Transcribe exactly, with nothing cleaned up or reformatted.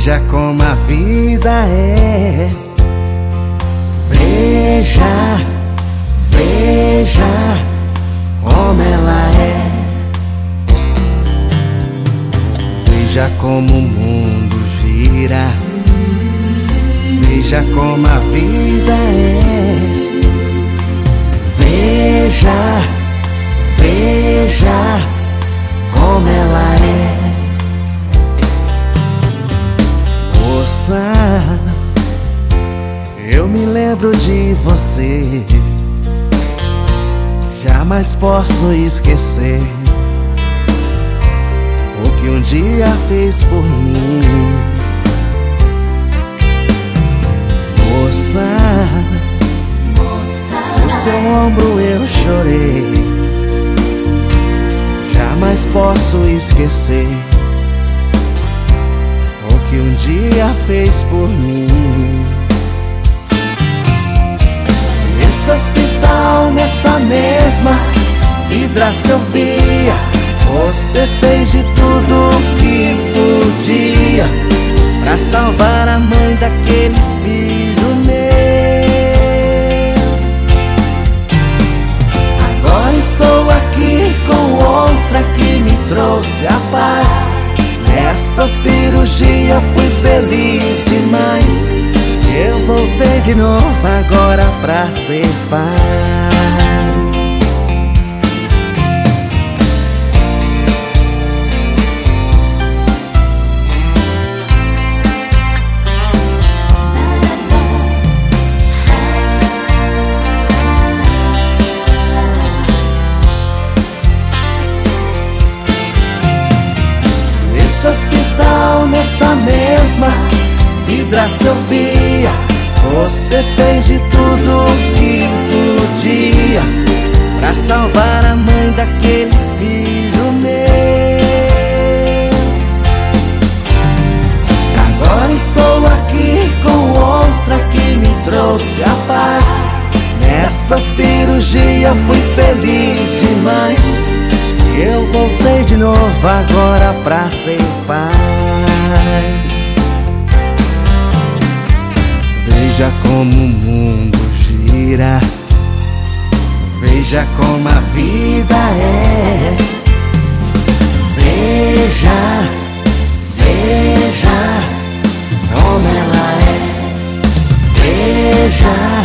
Veja como a vida é. Veja, veja como ela é. Veja como o mundo gira. Veja como a vida é. Veja, veja como ela é. Moça, eu me lembro de você, jamais posso esquecer o que um dia fez por mim. Moça, no seu ombro eu chorei, jamais posso esquecer o que um dia fez por mim. Nesse hospital, nessa mesma vidraça eu via, você fez de tudo que podia pra salvar a mãe daquele filho meu. Agora estou aqui com outra que me trouxe a paz. Nessa cirurgia fui feliz demais. Eu voltei de novo agora pra ser pai. Nesse hospital, nessa mesma vidraça eu via, você fez de tudo que podia pra salvar a mãe daquele filho meu. Agora estou aqui com outra que me trouxe a paz. Nessa cirurgia fui feliz demais. Eu voltei de novo agora pra ser pai. Veja como o mundo gira. Veja como a vida é. Veja, veja como ela é. Veja,